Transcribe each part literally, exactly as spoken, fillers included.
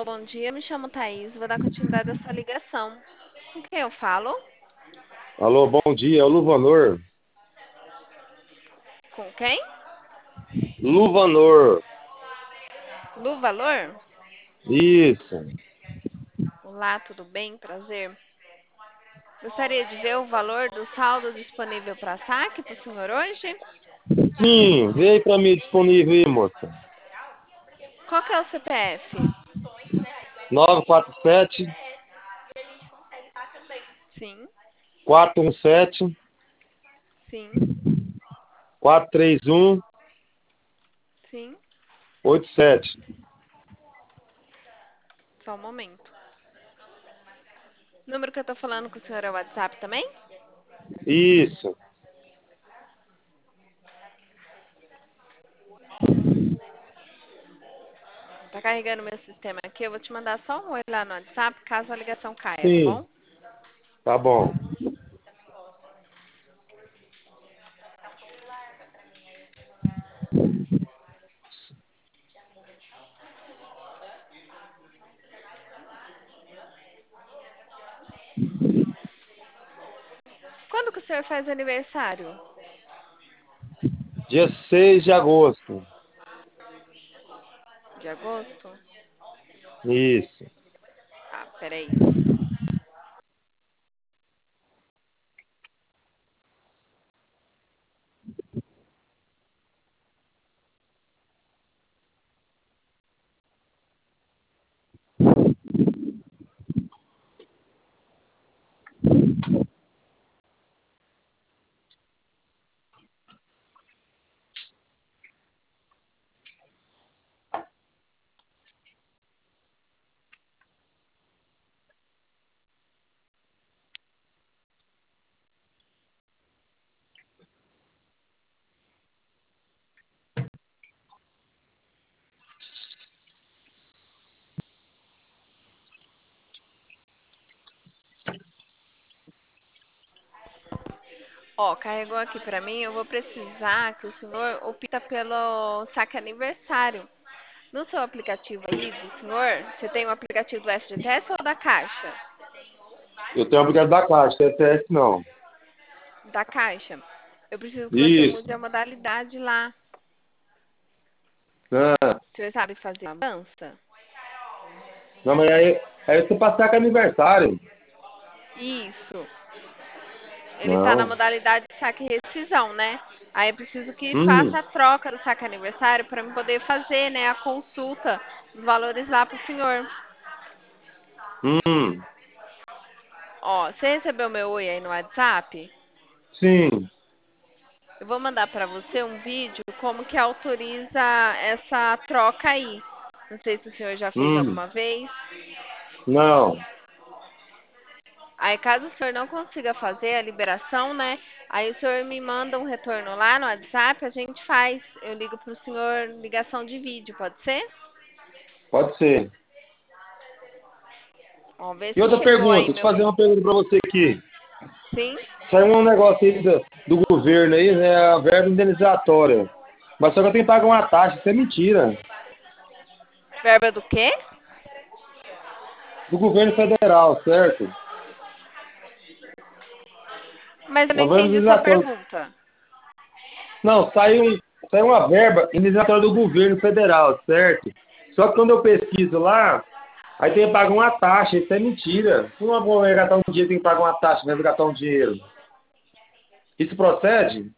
bom dia. Me chamo Thaís. Vou dar continuidade à sua ligação. Com quem eu falo? Alô, bom dia, é o Luvanor. Com quem? Luvanor, Lu Valor? isso. Olá, tudo bem? Prazer. Gostaria de ver o valor do saldo disponível para saque para o senhor hoje? Sim, vê aí pra mim disponível aí, moça. Qual que é o C P F? nove quatro sete, Sim, quatro um sete, sim, quatro três um, sim. oito sete. Só um momento. O número que eu tô falando com o senhor é o WhatsApp também? Isso. Tá carregando meu sistema aqui. Eu vou te mandar só um oi lá no WhatsApp caso a ligação caia, tá Sim, bom? tá bom. Quando que o senhor faz aniversário? Dia seis de agosto. De agosto? Isso. Ah, peraí. Ó, carregou aqui pra mim. Eu vou precisar que o senhor opta pelo saque aniversário. No seu aplicativo aí do senhor, você tem o aplicativo do F G T S ou da Caixa? Eu tenho obrigado da Caixa, T S S não. Da Caixa. Eu preciso que você mude Isso. a modalidade lá. Ah, O senhor sabe fazer a mudança? não, mas aí, aí você passar com aniversário. Isso. Ele tá na Não. modalidade de saque e rescisão, né? Aí eu preciso que Hum, faça a troca do saque aniversário para eu poder fazer, né, a consulta dos valores lá pro senhor. hum, Ó, você recebeu meu oi aí no WhatsApp? sim. Eu vou mandar para você um vídeo como que autoriza essa troca aí. Não sei se o senhor já fez Hum, alguma vez. não. Aí, caso o senhor não consiga fazer a liberação, né? Aí o senhor me manda um retorno lá no WhatsApp, a gente faz. Eu ligo pro senhor ligação de vídeo, pode ser? Pode ser. Vamos ver E se outra chegou aí pergunta, deixa eu meu. fazer uma pergunta pra você aqui. Sim? Saiu um negócio aí do, do governo aí, né? A verba indenizatória. Mas só que eu tenho que pagar uma taxa, isso é mentira. Verba do quê? Do governo federal, certo? Mas eu não Uma verba entendi sua indenizatória. pergunta. Não, saiu, saiu uma verba indenizatória do governo federal, certo? Só que quando eu pesquiso lá, aí tem que pagar uma taxa, isso é mentira. Se uma vou resgatar um dinheiro, tem que pagar uma taxa, vai resgatar um dinheiro. Isso procede?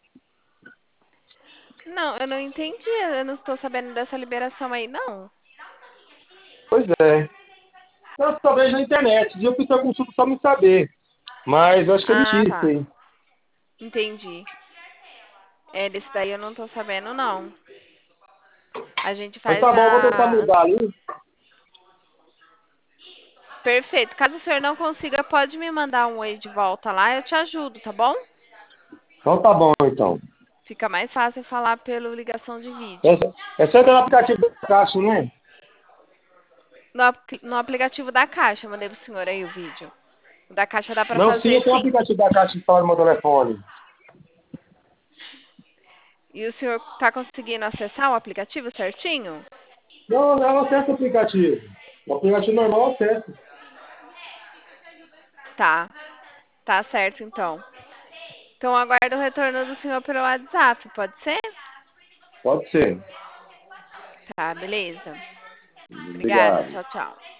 Não, eu não entendi. Eu não estou sabendo dessa liberação aí, não. Pois é. Eu só vejo na internet, e eu fiz a consulta só me saber. Mas eu acho que é Ah, mentira isso tá. aí. Entendi. É, desse daí eu não tô sabendo, não. A gente Mas faz tá bom, vou tentar a. mudar ali. Perfeito. Caso o senhor não consiga, pode me mandar um oi de volta lá, eu te ajudo, tá bom? Então tá bom, então. Fica mais fácil falar pelo ligação de É, vídeo. é só entrar no aplicativo da Caixa, né? No, apli- no aplicativo da Caixa, eu mandei pro senhor aí o vídeo. O da Caixa dá pra Não, sim, eu fazer, tenho o sim. aplicativo da Caixa instalado no meu telefone. E o senhor tá conseguindo acessar o aplicativo certinho? Não, não, acessa o aplicativo. O aplicativo normal acessa. Tá, tá certo então. Então aguardo o retorno do senhor pelo WhatsApp, pode ser? Pode ser. Tá, beleza. Obrigada, Obrigado. tchau, tchau.